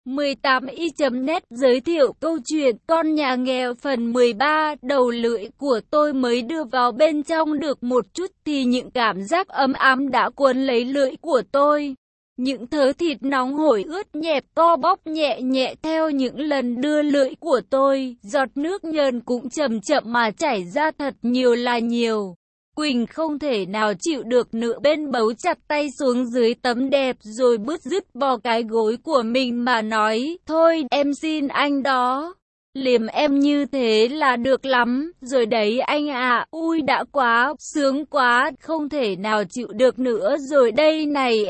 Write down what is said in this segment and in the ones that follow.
18i.net giới thiệu câu chuyện Con nhà nghèo phần 13. Đầu lưỡi của tôi mới đưa vào bên trong được một chút thì những cảm giác ấm áp đã cuốn lấy lưỡi của tôi. Những thớ thịt nóng hổi ướt nhẹp co bóp nhẹ nhẹ theo những lần đưa lưỡi của tôi. Giọt nước nhờn cũng chậm chậm mà chảy ra thật nhiều là nhiều. Quỳnh không thể nào chịu được nữa bên bấu chặt tay xuống dưới tấm đẹp rồi bứt rứt bỏ cái gối của mình mà nói, thôi em xin anh đó. Liềm em như thế là được lắm, rồi đấy anh ạ, ui đã quá, sướng quá, không thể nào chịu được nữa rồi đây này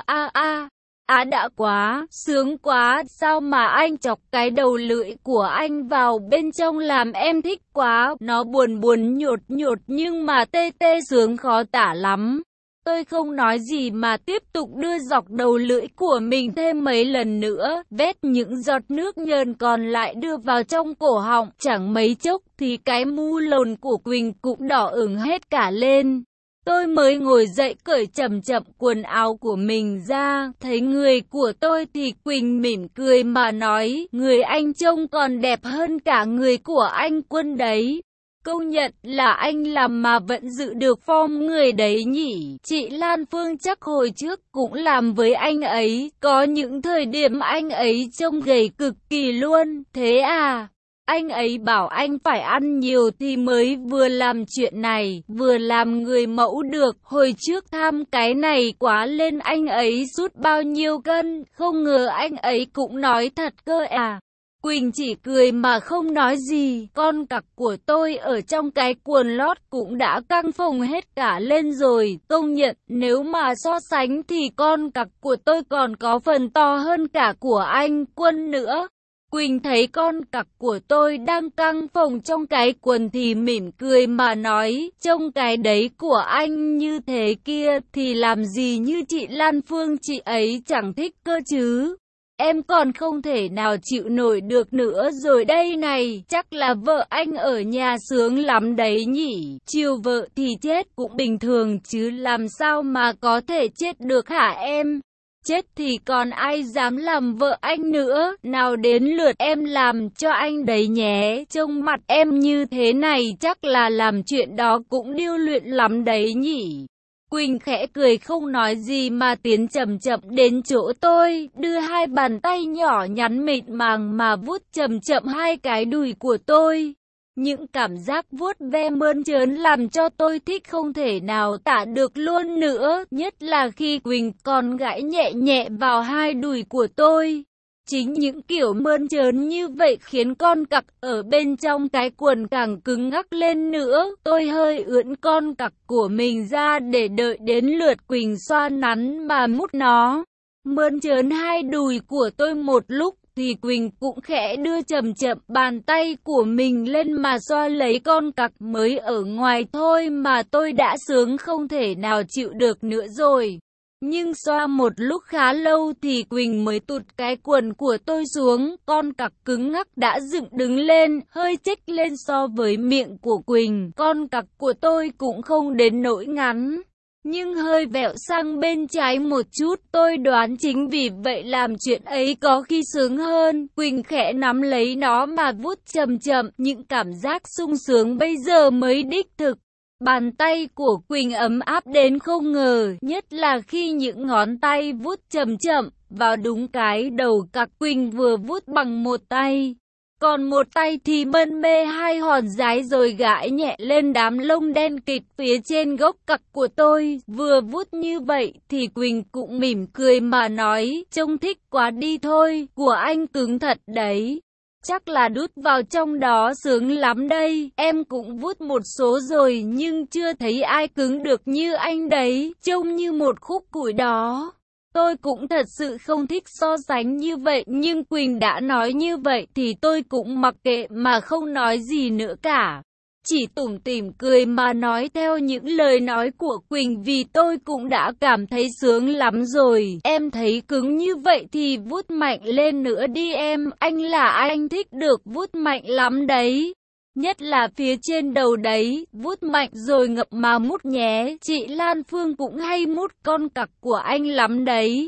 đã quá, sướng quá, sao mà anh chọc cái đầu lưỡi của anh vào bên trong làm em thích quá, nó buồn buồn nhột nhột nhưng mà tê tê sướng khó tả lắm. Tôi không nói gì mà tiếp tục đưa dọc đầu lưỡi của mình thêm mấy lần nữa, vét những giọt nước nhờn còn lại đưa vào trong cổ họng, chẳng mấy chốc thì cái mu lồn của Quỳnh cũng đỏ ửng hết cả lên. Tôi mới ngồi dậy cởi chậm chậm quần áo của mình ra, thấy người của tôi thì Quỳnh mỉm cười mà nói, người anh trông còn đẹp hơn cả người của anh Quân đấy. Công nhận là anh làm mà vẫn giữ được form người đấy nhỉ. Chị Lan Phương chắc hồi trước cũng làm với anh ấy, có những thời điểm anh ấy trông gầy cực kỳ luôn, thế à? Anh ấy bảo anh phải ăn nhiều thì mới vừa làm chuyện này, vừa làm người mẫu được. Hồi trước tham cái này quá lên anh ấy sút bao nhiêu cân, không ngờ anh ấy cũng nói thật cơ à. Quỳnh chỉ cười mà không nói gì, con cặc của tôi ở trong cái quần lót cũng đã căng phồng hết cả lên rồi, công nhận nếu mà so sánh thì con cặc của tôi còn có phần to hơn cả của anh Quân nữa. Quỳnh thấy con cặc của tôi đang căng phồng trong cái quần thì mỉm cười mà nói, trông cái đấy của anh như thế kia thì làm gì như chị Lan Phương, chị ấy chẳng thích cơ chứ. Em còn không thể nào chịu nổi được nữa rồi đây này, chắc là vợ anh ở nhà sướng lắm đấy nhỉ, chiều vợ thì chết cũng bình thường chứ làm sao mà có thể chết được hả em? Chết thì còn ai dám làm vợ anh nữa, nào đến lượt em làm cho anh đấy nhé, trông mặt em như thế này chắc là làm chuyện đó cũng điêu luyện lắm đấy nhỉ. Quỳnh khẽ cười không nói gì mà tiến chậm chậm đến chỗ tôi, đưa hai bàn tay nhỏ nhắn mịn màng mà vuốt chậm chậm hai cái đùi của tôi. Những cảm giác vuốt ve mơn trớn làm cho tôi thích không thể nào tả được luôn nữa, nhất là khi Quỳnh còn gãi nhẹ nhẹ vào hai đùi của tôi. Chính những kiểu mơn trớn như vậy khiến con cặc ở bên trong cái quần càng cứng ngắc lên nữa. Tôi hơi ưỡn con cặc của mình ra để đợi đến lượt Quỳnh xoa nắn mà mút nó. Mơn trớn hai đùi của tôi một lúc thì Quỳnh cũng khẽ đưa chậm chậm bàn tay của mình lên mà xoa lấy con cặc mới ở ngoài thôi mà tôi đã sướng không thể nào chịu được nữa rồi. Nhưng xoa một lúc khá lâu thì Quỳnh mới tụt cái quần của tôi xuống, con cặc cứng ngắc đã dựng đứng lên, hơi chếch lên so với miệng của Quỳnh. Con cặc của tôi cũng không đến nỗi ngắn, nhưng hơi vẹo sang bên trái một chút, tôi đoán chính vì vậy làm chuyện ấy có khi sướng hơn. Quỳnh khẽ nắm lấy nó mà vuốt chậm chậm, những cảm giác sung sướng bây giờ mới đích thực. Bàn tay của Quỳnh ấm áp đến không ngờ, nhất là khi những ngón tay vuốt chậm chậm vào đúng cái đầu cặc. Quỳnh vừa vuốt bằng một tay, còn một tay thì mân mê hai hòn dái rồi gãi nhẹ lên đám lông đen kịt phía trên gốc cặc của tôi. Vừa vuốt như vậy thì Quỳnh cũng mỉm cười mà nói, trông thích quá đi thôi, của anh cứng thật đấy. Chắc là đút vào trong đó sướng lắm đây, em cũng vuốt một số rồi nhưng chưa thấy ai cứng được như anh đấy, trông như một khúc củi đó. Tôi cũng thật sự không thích so sánh như vậy nhưng Quỳnh đã nói như vậy thì tôi cũng mặc kệ mà không nói gì nữa cả. Chỉ tủm tỉm cười mà nói theo những lời nói của Quỳnh vì tôi cũng đã cảm thấy sướng lắm rồi. Em thấy cứng như vậy thì vuốt mạnh lên nữa đi em, anh là anh thích được vuốt mạnh lắm đấy. Nhất là phía trên đầu đấy, vuốt mạnh rồi ngậm mà mút nhé, chị Lan Phương cũng hay mút con cặc của anh lắm đấy.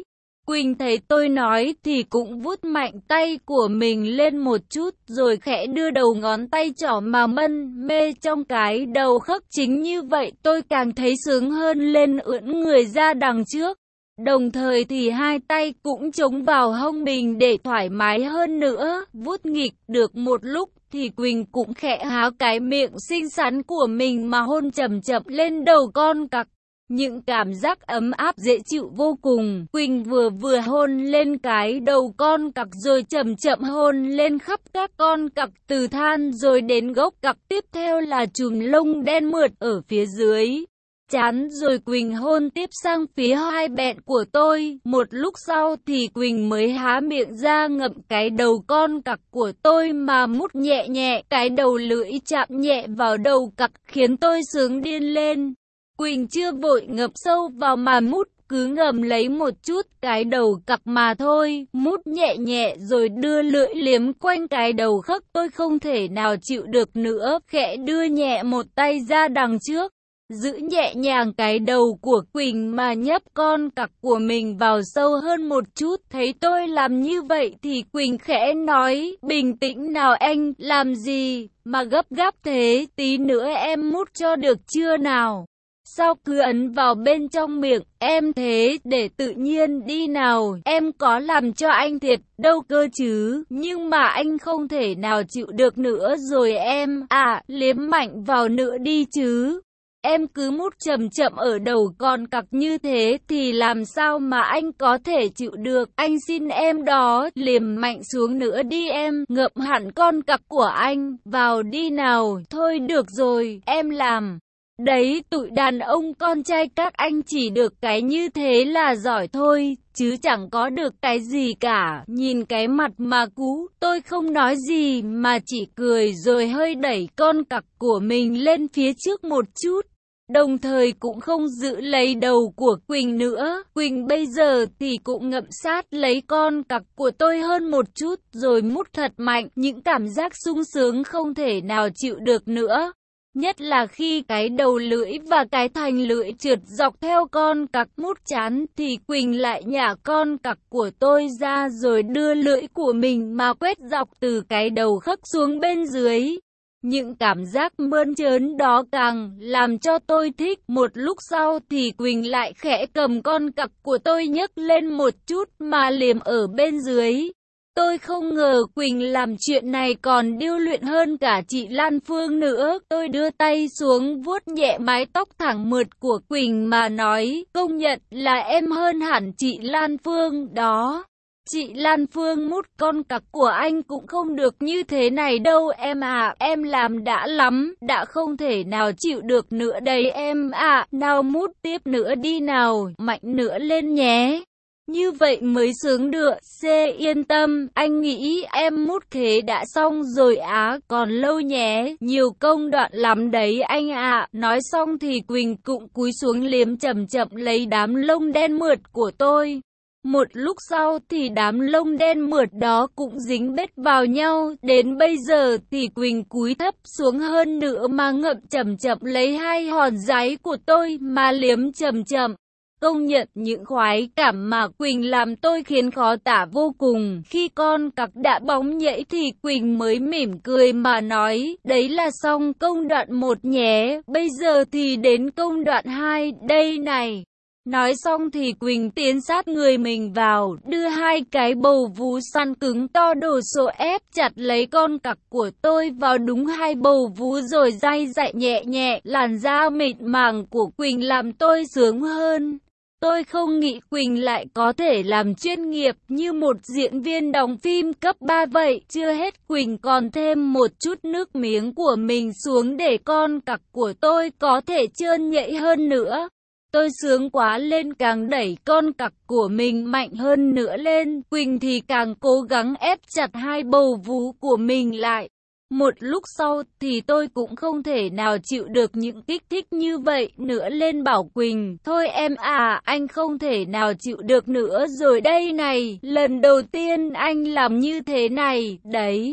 Quỳnh thấy tôi nói thì cũng vuốt mạnh tay của mình lên một chút, rồi khẽ đưa đầu ngón tay trỏ mà mân mê trong cái đầu khắc. Chính như vậy tôi càng thấy sướng hơn lên, ưỡn người ra đằng trước. Đồng thời thì hai tay cũng chống vào hông mình để thoải mái hơn nữa. Vuốt nghịch được một lúc thì Quỳnh cũng khẽ há cái miệng xinh xắn của mình mà hôn chậm chậm lên đầu con cặc. Những cảm giác ấm áp dễ chịu vô cùng. Quỳnh vừa hôn lên cái đầu con cặc rồi chậm chậm hôn lên khắp các con cặc từ than rồi đến gốc cặc. Tiếp theo là chùm lông đen mượt ở phía dưới chán, rồi Quỳnh hôn tiếp sang phía hai bẹn của tôi. Một lúc sau thì Quỳnh mới há miệng ra ngậm cái đầu con cặc của tôi mà mút nhẹ nhẹ. Cái đầu lưỡi chạm nhẹ vào đầu cặc khiến tôi sướng điên lên. Quỳnh chưa vội ngậm sâu vào mà mút, cứ ngậm lấy một chút cái đầu cặc mà thôi, mút nhẹ nhẹ rồi đưa lưỡi liếm quanh cái đầu khắc. Tôi không thể nào chịu được nữa, khẽ đưa nhẹ một tay ra đằng trước, giữ nhẹ nhàng cái đầu của Quỳnh mà nhấp con cặc của mình vào sâu hơn một chút. Thấy tôi làm như vậy thì Quỳnh khẽ nói, bình tĩnh nào anh, làm gì mà gấp gáp thế, tí nữa em mút cho được chưa nào? Sao cứ ấn vào bên trong miệng em thế, để tự nhiên đi nào, em có làm cho anh thiệt đâu cơ chứ. Nhưng mà anh không thể nào chịu được nữa rồi em, liếm mạnh vào nữa đi chứ. Em cứ mút chậm chậm ở đầu con cặc như thế thì làm sao mà anh có thể chịu được. Anh xin em đó, liếm mạnh xuống nữa đi em, ngậm hẳn con cặc của anh vào đi nào. Thôi được rồi, em làm. Đấy, tụi đàn ông con trai các anh chỉ được cái như thế là giỏi thôi, chứ chẳng có được cái gì cả. Nhìn cái mặt mà cú, tôi không nói gì mà chỉ cười rồi hơi đẩy con cặc của mình lên phía trước một chút. Đồng thời cũng không giữ lấy đầu của Quỳnh nữa. Quỳnh bây giờ thì cũng ngậm sát lấy con cặc của tôi hơn một chút rồi mút thật mạnh. Những cảm giác sung sướng không thể nào chịu được nữa. Nhất là khi cái đầu lưỡi và cái thành lưỡi trượt dọc theo con cặc mút chán thì Quỳnh lại nhả con cặc của tôi ra rồi đưa lưỡi của mình mà quét dọc từ cái đầu khắc xuống bên dưới. Những cảm giác mơn trớn đó càng làm cho tôi thích. Một lúc sau thì Quỳnh lại khẽ cầm con cặc của tôi nhấc lên một chút mà liếm ở bên dưới. Tôi không ngờ Quỳnh làm chuyện này còn điêu luyện hơn cả chị Lan Phương nữa. Tôi đưa tay xuống vuốt nhẹ mái tóc thẳng mượt của Quỳnh mà nói, công nhận là em hơn hẳn chị Lan Phương đó. Chị Lan Phương mút con cặc của anh cũng không được như thế này đâu em ạ. Em làm đã lắm, đã không thể nào chịu được nữa đấy em ạ. Nào mút tiếp nữa đi nào, mạnh nữa lên nhé. Như vậy mới sướng được. Yên tâm, anh nghĩ em mút thế đã xong rồi còn lâu nhé, nhiều công đoạn lắm đấy anh ạ. Nói xong thì Quỳnh cũng cúi xuống liếm chậm chậm lấy đám lông đen mượt của tôi. Một lúc sau thì đám lông đen mượt đó cũng dính bết vào nhau. Đến bây giờ thì Quỳnh cúi thấp xuống hơn nữa mà ngậm chậm chậm lấy hai hòn giấy của tôi mà liếm chậm chậm. Công nhận những khoái cảm mà Quỳnh làm tôi khiến khó tả vô cùng. Khi con cặc đã bóng nhảy thì Quỳnh mới mỉm cười mà nói, đấy là xong công đoạn 1 nhé, bây giờ thì đến công đoạn 2 đây này. Nói xong thì Quỳnh tiến sát người mình vào, đưa hai cái bầu vú săn cứng to đổ sộ ép chặt lấy con cặc của tôi vào đúng hai bầu vú rồi day dạy nhẹ nhẹ. Làn da mịn màng của Quỳnh làm tôi sướng hơn. Tôi không nghĩ Quỳnh lại có thể làm chuyên nghiệp như một diễn viên đóng phim cấp 3 vậy. Chưa hết Quỳnh còn thêm một chút nước miếng của mình xuống để con cặc của tôi có thể trơn nhạy hơn nữa. Tôi sướng quá lên càng đẩy con cặc của mình mạnh hơn nữa lên. Quỳnh thì càng cố gắng ép chặt hai bầu vú của mình lại. Một lúc sau thì tôi cũng không thể nào chịu được những kích thích như vậy nữa lên bảo Quỳnh, thôi em anh không thể nào chịu được nữa rồi đây này, lần đầu tiên anh làm như thế này, đấy.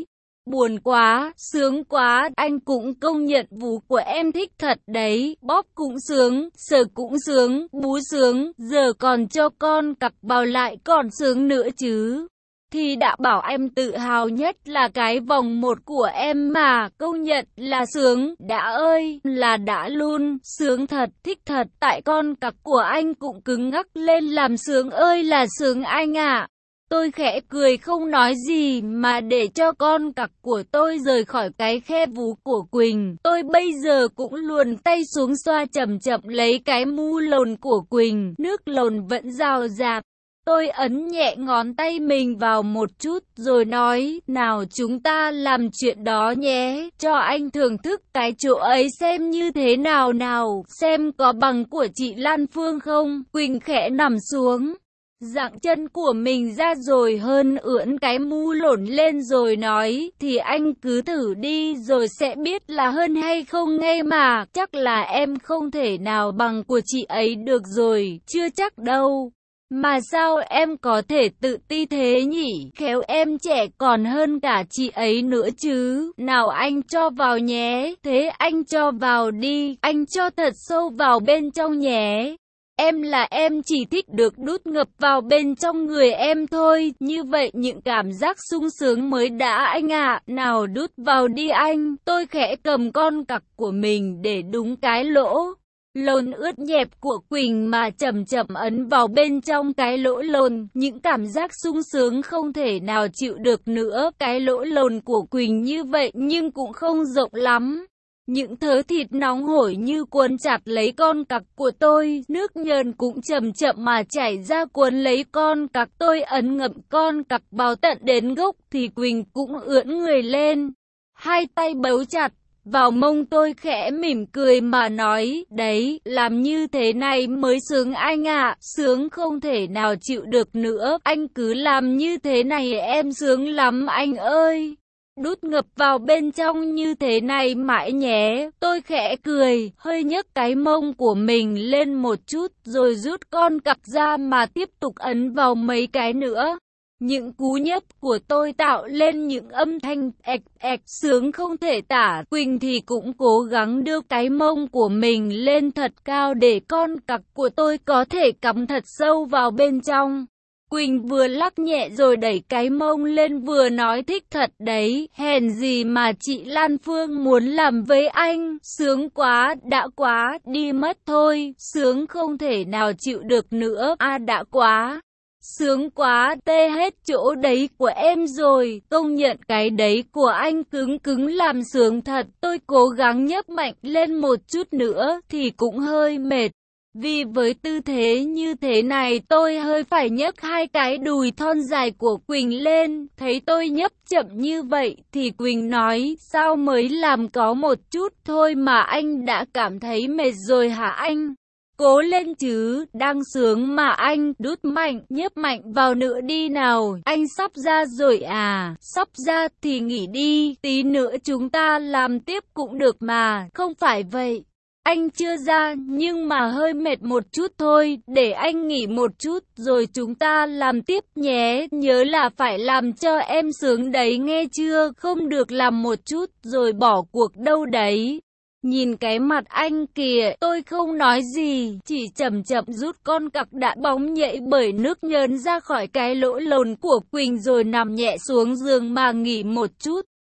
Buồn quá, sướng quá, anh cũng công nhận vú của em thích thật đấy, bóp cũng sướng, sờ cũng sướng, bú sướng, giờ còn cho con cặc vào lại còn sướng nữa chứ. Thì đã bảo em tự hào nhất là cái vòng một của em mà, công nhận là sướng, đã ơi, là đã luôn, sướng thật, thích thật, tại con cặc của anh cũng cứng ngắc lên làm sướng ơi là sướng anh ạ. Tôi khẽ cười không nói gì mà để cho con cặc của tôi rời khỏi cái khe vú của Quỳnh. Tôi bây giờ cũng luồn tay xuống xoa chậm chậm lấy cái mu lồn của Quỳnh, nước lồn vẫn rào rạt. Tôi ấn nhẹ ngón tay mình vào một chút rồi nói, nào chúng ta làm chuyện đó nhé, cho anh thưởng thức cái chỗ ấy xem như thế nào nào, xem có bằng của chị Lan Phương không. Quỳnh khẽ nằm xuống, dạng chân của mình ra rồi hơn ưỡn cái mu lổn lên rồi nói, thì anh cứ thử đi rồi sẽ biết là hơn hay không ngay mà, chắc là em không thể nào bằng của chị ấy được rồi, chưa chắc đâu. Mà sao em có thể tự ti thế nhỉ, khéo em trẻ còn hơn cả chị ấy nữa chứ. Nào anh cho vào nhé, thế anh cho vào đi, anh cho thật sâu vào bên trong nhé. Em là em chỉ thích được đút ngập vào bên trong người em thôi, như vậy những cảm giác sung sướng mới đã anh ạ. Nào đút vào đi anh. Tôi khẽ cầm con cặc của mình để đúng cái lỗ lồn ướt nhẹp của Quỳnh mà chậm chậm ấn vào bên trong cái lỗ lồn. Những cảm giác sung sướng không thể nào chịu được nữa. Cái lỗ lồn của Quỳnh như vậy nhưng cũng không rộng lắm. Những thớ thịt nóng hổi như cuốn chặt lấy con cặc của tôi, nước nhờn cũng chậm chậm mà chảy ra cuốn lấy con cặc. Tôi ấn ngậm con cặc vào tận đến gốc thì Quỳnh cũng ưỡn người lên, hai tay bấu chặt vào mông tôi khẽ mỉm cười mà nói, đấy, làm như thế này mới sướng anh ạ, sướng không thể nào chịu được nữa, anh cứ làm như thế này em sướng lắm anh ơi. Đút ngập vào bên trong như thế này mãi nhé. Tôi khẽ cười, hơi nhấc cái mông của mình lên một chút rồi rút con cặc ra mà tiếp tục ấn vào mấy cái nữa. Những cú nhấp của tôi tạo lên những âm thanh ệch ệch sướng không thể tả. Quỳnh thì cũng cố gắng đưa cái mông của mình lên thật cao để con cặc của tôi có thể cắm thật sâu vào bên trong. Quỳnh vừa lắc nhẹ rồi đẩy cái mông lên vừa nói thích thật đấy, hèn gì mà chị Lan Phương muốn làm với anh, sướng quá, đã quá, đi mất thôi, sướng không thể nào chịu được nữa, đã quá. Sướng quá, tê hết chỗ đấy của em rồi, công nhận cái đấy của anh cứng cứng làm sướng thật. Tôi cố gắng nhấp mạnh lên một chút nữa thì cũng hơi mệt. Vì với tư thế như thế này tôi hơi phải nhấc hai cái đùi thon dài của Quỳnh lên. Thấy tôi nhấp chậm như vậy thì Quỳnh nói, sao mới làm có một chút thôi mà anh đã cảm thấy mệt rồi hả anh? Cố lên chứ, đang sướng mà anh, đút mạnh, nhấp mạnh vào nữa đi nào, anh sắp ra rồi à, sắp ra thì nghỉ đi, tí nữa chúng ta làm tiếp cũng được mà, không phải vậy. Anh chưa ra, nhưng mà hơi mệt một chút thôi, để anh nghỉ một chút, rồi chúng ta làm tiếp nhé, nhớ là phải làm cho em sướng đấy nghe chưa, không được làm một chút, rồi bỏ cuộc đâu đấy. Nhìn cái mặt anh kìa, tôi không nói gì, chỉ chậm chậm rút con cặc đã bóng nhảy bởi nước nhớn ra khỏi cái lỗ lồn của Quỳnh rồi nằm nhẹ xuống giường mà nghỉ một chút.